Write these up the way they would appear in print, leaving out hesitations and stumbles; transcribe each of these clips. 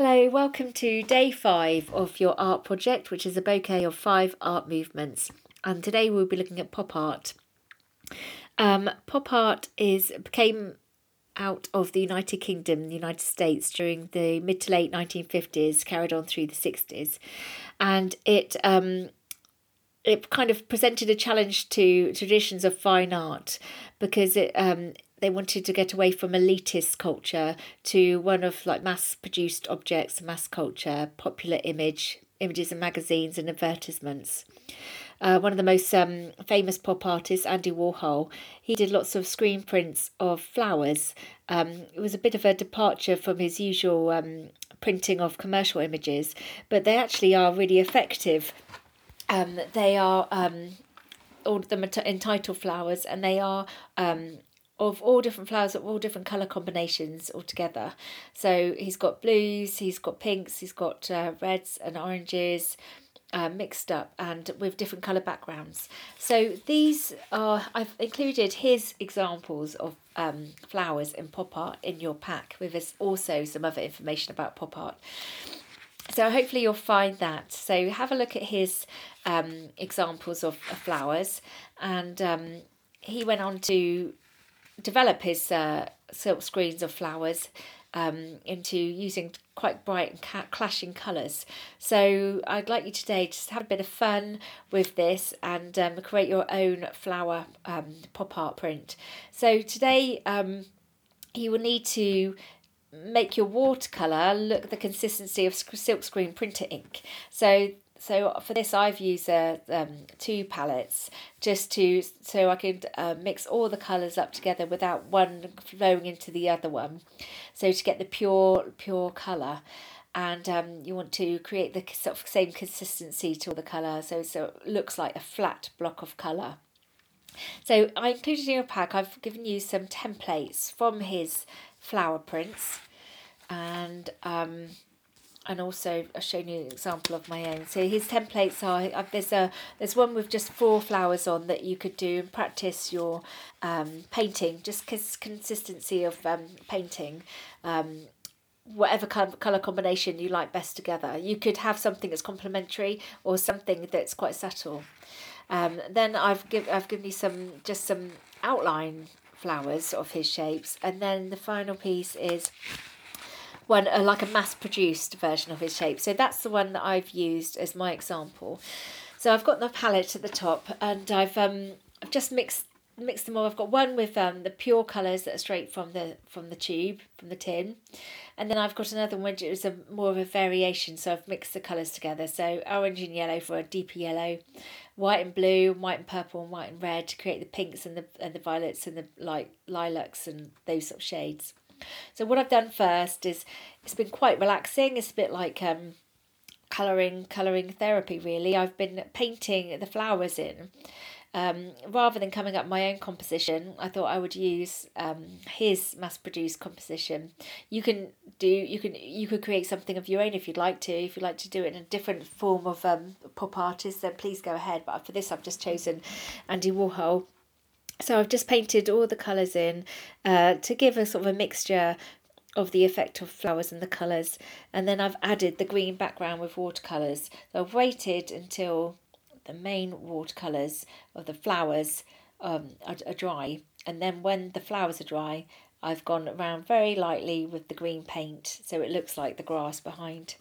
Hello, welcome to day 5 of your art project, which is a bouquet of 5 art movements. And today we'll be looking at pop art. Pop art came out of the United Kingdom, the United States, during the mid to late 1950s, carried on through the 60s. And it kind of presented a challenge to traditions of fine art because they wanted to get away from elitist culture to one of like mass-produced objects, mass culture, popular images in magazines and advertisements. One of the most famous pop artists, Andy Warhol, he did lots of screen prints of flowers. It was a bit of a departure from his usual printing of commercial images, but they actually are really effective. They are all of them are entitled flowers, and they are of all different flowers, of all different colour combinations altogether. So he's got blues, he's got pinks, he's got reds and oranges mixed up and with different colour backgrounds. So I've included his examples of flowers in pop art in your pack, with also some other information about pop art. So hopefully you'll find that. So have a look at his examples of flowers, and he went on to develop his silk screens of flowers into using quite bright and clashing colours. So I'd like you today to just have a bit of fun with this and create your own flower pop art print. So today you will need to make your watercolour look the consistency of silkscreen printer ink. So for this I've used 2 palettes so I could mix all the colours up together without one flowing into the other one. So to get the pure colour, and you want to create the sort of same consistency to all the colour, so it looks like a flat block of colour. So I included in your pack, I've given you some templates from his flower prints, and also I've shown you an example of my own. So his templates are, there's one with just 4 flowers on that you could do and practice your painting, just consistency of painting, whatever colour combination you like best together. You could have something that's complementary or something that's quite subtle. Then I've given you some outline flowers of his shapes, and then the final piece is one like a mass-produced version of his shape. So that's the one that I've used as my example. So I've got the palette at the top, and I've just mixed them all. I've got one with the pure colours that are straight from the tube, from the tin, and then I've got another one which is more of a variation. So I've mixed the colours together. So orange and yellow for a deeper yellow, white and blue, white and purple, and white and red to create the pinks and the violets and the lilacs and those sort of shades. So what I've done first is, it's been quite relaxing. It's a bit like colouring therapy, really. I've been painting the flowers in. Rather than coming up with my own composition, I thought I would use his mass-produced composition. You could create something of your own if you'd like to. If you'd like to do it in a different form of pop artist, then please go ahead. But for this, I've just chosen Andy Warhol. So I've just painted all the colours in to give a sort of a mixture of the effect of flowers and the colours. And then I've added the green background with watercolours. So I've waited until the main watercolours of the flowers are dry. And then when the flowers are dry, I've gone around very lightly with the green paint, so it looks like the grass behind.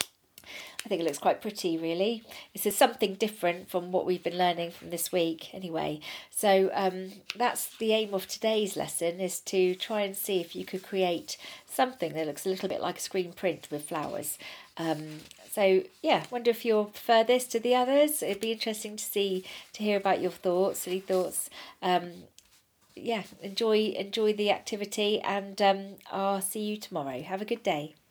I think it looks quite pretty, really. This is something different from what we've been learning from this week anyway. So that's the aim of today's lesson, is to try and see if you could create something that looks a little bit like a screen print with flowers. So yeah, wonder if you'll prefer this to the others. It'd be interesting to hear about your thoughts, any thoughts. Yeah, enjoy the activity, and I'll see you tomorrow. Have a good day.